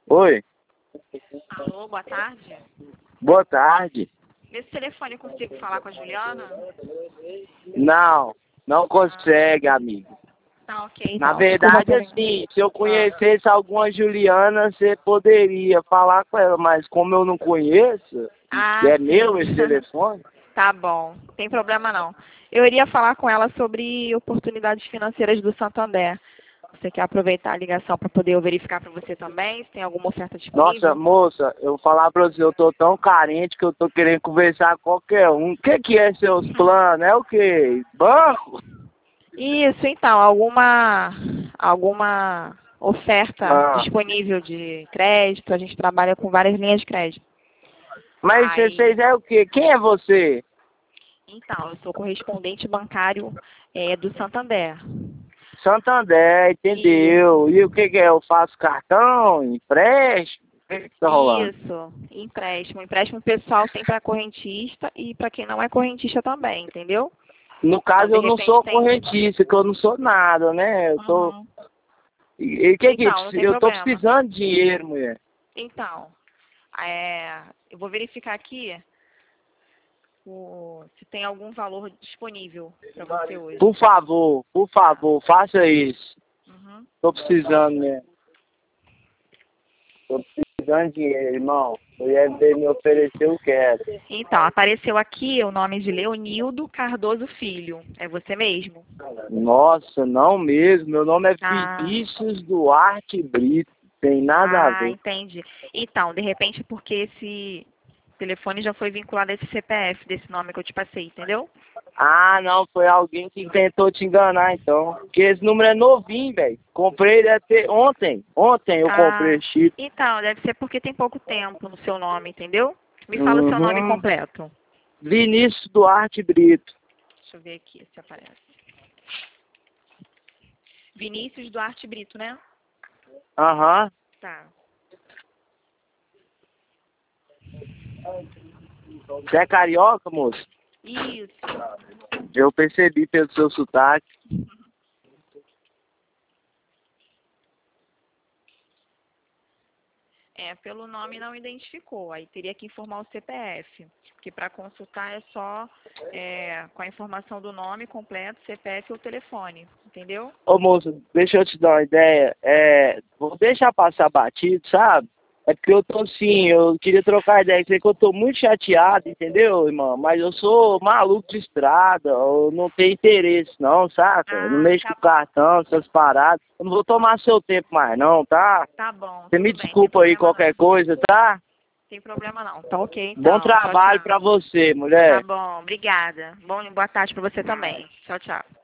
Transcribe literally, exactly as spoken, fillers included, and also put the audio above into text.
Oi, Alô, boa tarde. boa tarde. Nesse telefone eu consigo falar com a Juliana? Não, não consegue, amigo. Tá, ok, Na então. Desculpa verdade, por... assim, se eu Ah, conhecesse alguma Juliana, você poderia falar com ela, mas como eu não conheço, e ah, é sim. meu esse telefone, Tá bom, tem problema não. Eu iria falar com ela sobre oportunidades financeiras do Santander. Você quer aproveitar a ligação para poder eu verificar para você também se tem alguma oferta nossa, disponível? moça, eu vou falar pra você, eu tô tão carente que eu tô querendo conversar com qualquer um. O que que é seus planos? É o quê? Banco? Isso, então, alguma alguma oferta Ah, disponível de crédito, a gente trabalha com várias linhas de crédito. mas vocês Aí, é o quê? Quem é você? então, eu sou correspondente bancário é, do Santander. Santander, entendeu? Isso, E o que que é? Eu faço cartão, empréstimo? O que que tá rolando? isso, empréstimo. Empréstimo pessoal tem para correntista e para quem não é correntista também, entendeu? No Então, caso, de eu não repente sou tem. correntista, que eu não sou nada, né? Eu tô... Uhum. E e que que... Então, não tem Eu tô problema. precisando de dinheiro, mulher. Então, é, eu vou verificar aqui o, se tem algum valor disponível para você hoje. Por favor, por Tá. favor, faça isso. Uhum. Tô precisando, né? Tô precisando de dinheiro, irmão. Mulher dele me ofereceu, eu quero. Então, apareceu aqui o nome de Leonildo Cardoso Filho. É você mesmo? Nossa, não mesmo. Meu nome é Ah, Vinícius Duarte Brito. Tem nada a ah, ver. entendi. Então, de repente, porque esse telefone já foi vinculado a esse C P F desse nome que eu te passei, entendeu? Ah, não, foi alguém que tentou te enganar, então. Porque esse número é novinho, velho. Comprei, deve ter ontem. Ontem eu comprei Ah, esse chip. então, deve ser porque tem pouco tempo no seu nome, entendeu? Me fala o seu nome Uhum. completo. Vinícius Duarte Brito. Deixa eu ver aqui se aparece. Vinícius Duarte Brito, né? Aham. Tá. Você é carioca, moço? Isso. Eu percebi pelo seu sotaque. É, pelo nome não identificou. Aí teria que informar o C P F. Porque para consultar é só é, com a informação do nome completo, C P F ou telefone. Entendeu? Ô, moço, deixa eu te dar uma ideia. É, vou deixar passar batido, sabe? É porque eu tô assim, eu queria trocar ideia com você, que eu tô muito chateado, entendeu, irmão? Mas eu sou maluco de estrada, eu não tenho interesse não, saca? Eu não Ah, mexo com tá bom. cartão, essas paradas. Eu não vou tomar seu tempo mais não, tá? Tá bom, Você me tudo bem, tem desculpa aí problema não. qualquer coisa, tá? Tem problema não. Tá ok, Bom então. Tchau, trabalho tchau. pra você, Tá mulher. bom, obrigada. Bom, boa tarde para você também. Tchau, tchau.